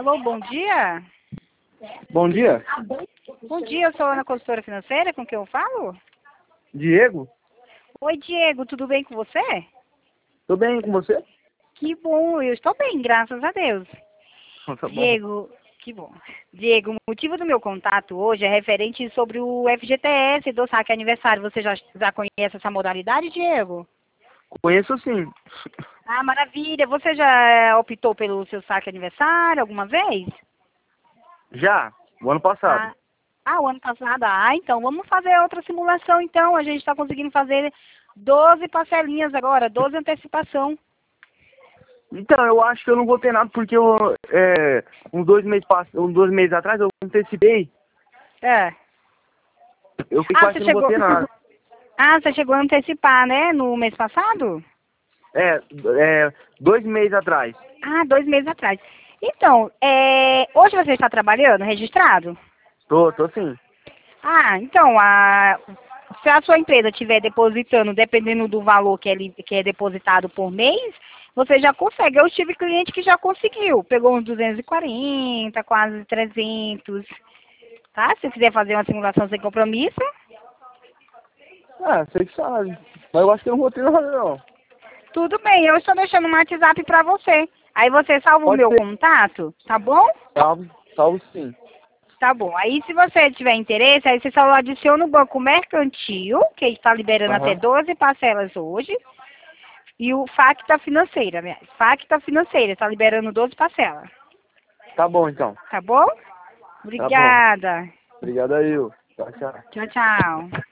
Alô, bom dia. Bom dia, Bom dia, eu sou a Ana Consultora Financeira, com quem eu falo? Diego. Oi, Diego, tudo bem com você? Tudo bem com você? Que bom, eu estou bem, graças a Deus. Tá bom. Diego, que bom. Diego, o motivo do meu contato hoje é referente sobre o FGTS do saque aniversário. Você já conhece essa modalidade, Diego? Conheço sim. Ah, maravilha. Você já optou pelo seu saque aniversário alguma vez? Já, o ano passado. O ano passado. Então vamos fazer outra simulação, então. A gente está conseguindo fazer 12 parcelinhas agora, 12 antecipação. Então, eu acho que eu não vou ter nada porque uns 2 meses atrás eu antecipei. É. Eu fico Você achando que não vou chegou. ter nada. Você chegou a antecipar, né? No mês passado? É, 2 meses atrás. 2 meses atrás. Então, hoje você está trabalhando, registrado? Tô sim. Então, se a sua empresa estiver depositando, dependendo do valor que é depositado por mês, você já consegue. Eu tive cliente que já conseguiu. Pegou uns 240, quase 300. Tá? Se quiser fazer uma simulação sem compromisso. Sei que sabe. Mas eu acho que eu não vou ter nada não. Tudo bem, eu estou deixando um WhatsApp para você. Aí você salva o Pode meu ser. contato, tá bom? Salvo sim. Tá bom. Aí se você tiver interesse, aí você só adiciona o Banco Mercantil, que está liberando até Aham. 12 parcelas hoje. E o Facta Financeira, aliás. Facta Financeira, está liberando 12 parcelas. Tá bom então. Tá bom? Tá bom. Obrigada. Obrigado aí. Tchau, tchau. Tchau, tchau.